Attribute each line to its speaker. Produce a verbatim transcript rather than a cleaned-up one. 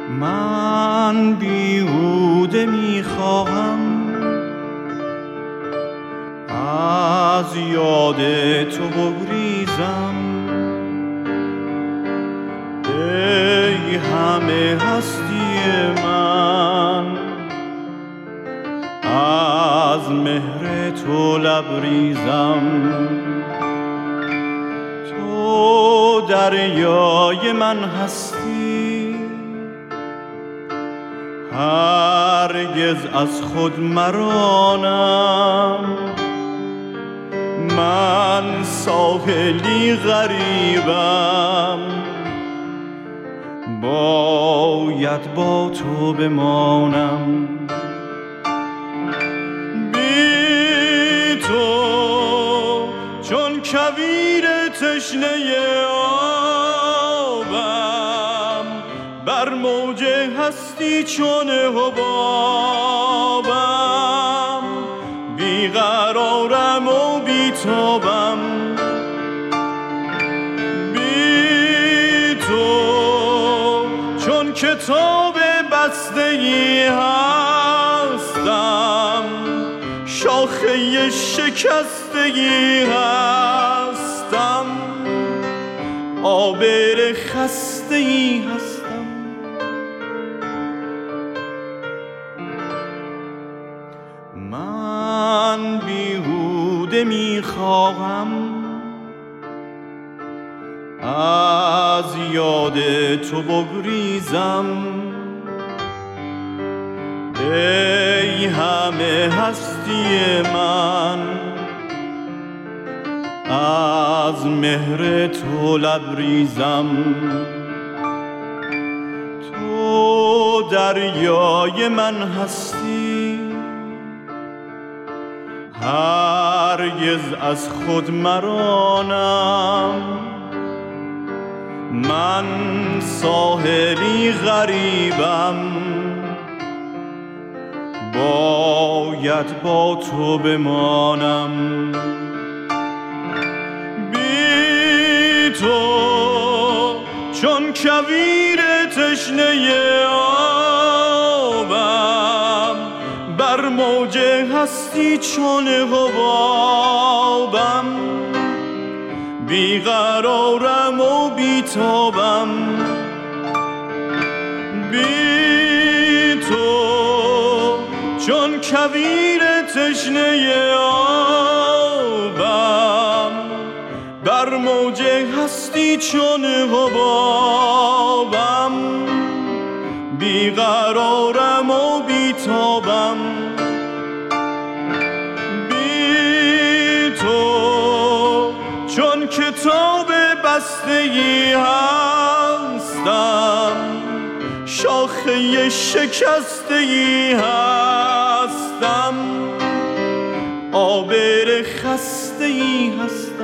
Speaker 1: من بیهوده میخواهم از یاد تو بگریزم. ای همه هستی من، از مهر تو لبریزم. تو دریای من هستی، هرگز از خود مرانم. من ساحلی غریبم، باید با تو بمانم. بی تو چون کویر تشنه آبم، بر موج هستی چون حبابم. بیقرارم و بیتابم، بی تو چون کتاب بسته‌ای هستم، شاخه شکسته‌ای هستم، آبر خسته‌ای هستم. من بیهوده میخواهم از یاد تو بگریزم. ای همه هستی من، از مهر تو لبریزم. تو دریای من هستی، هرگز از خود مرانم. من ساحلی غریبم، باید با تو بمانم. بی تو چون کویر تشنه آبم، بر موج هستی چون حبابم. بیقرارم و بیتابم، بی تو چون کویر تشنه آبم، بر موج هستی چون حبابم. بیقرارم و بیتابم، بی تو چون کتاب بسته‌ای هستم، شاخه شکسته‌ای هستم، آبر خسته‌ای هستم.